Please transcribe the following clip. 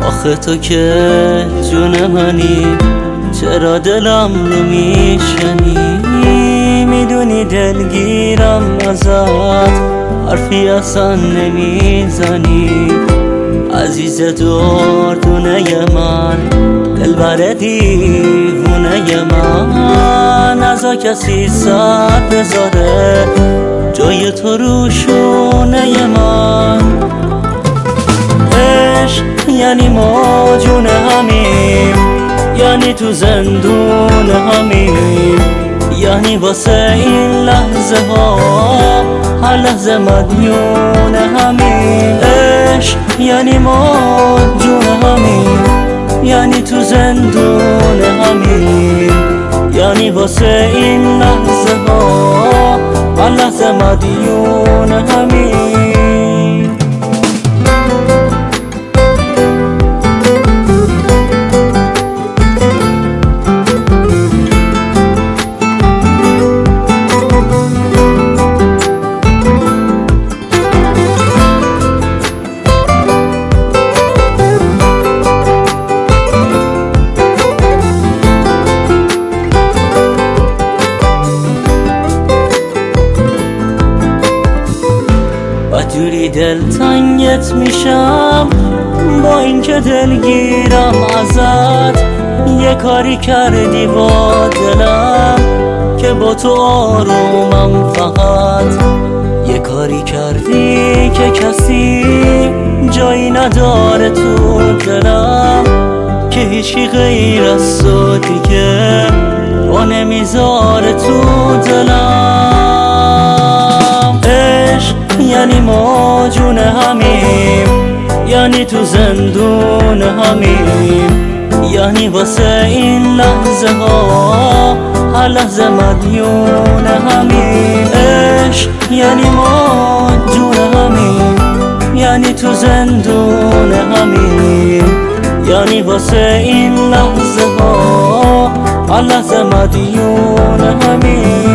آخه تو که جون منی، چرا دلم رو میشنی؟ میدونی دلگیرم ازت، حرفی اصلا نمیزنی. عزیز دردونه من، دلبر دیوونه من، نزا کسی سر بذاره جای تو رو شونه من. عشق یعنی ما جون همیم، یعنی تو زندون همیم، یعنی واسه این لحظه ها هر لحظه مدیون همیم. عشق یعنی ما جون همیم، یعنی تو زندون همیم، یعنی واسه این لحظه ها هر لحظه مدیون همیم. جوری دلتنگت میشم با اینکه دلگیرم ازت. یه کاری کردی با دلم که با تو آرومم فقط. یه کاری کردی که کسی جایی نداره تو دلم، که هیچی غیر از تو دیگه با نمیذاره تو دلم. عشق یعنی ما جون همیم، یعنی تو زندون همیم، یعنی واسه این لحظه ها هر لحظه مدیون همیم. عشق یعنی ما جون همیم، یعنی تو زندون همیم، یعنی واسه این لحظه ها هر لحظه مدیون همیم.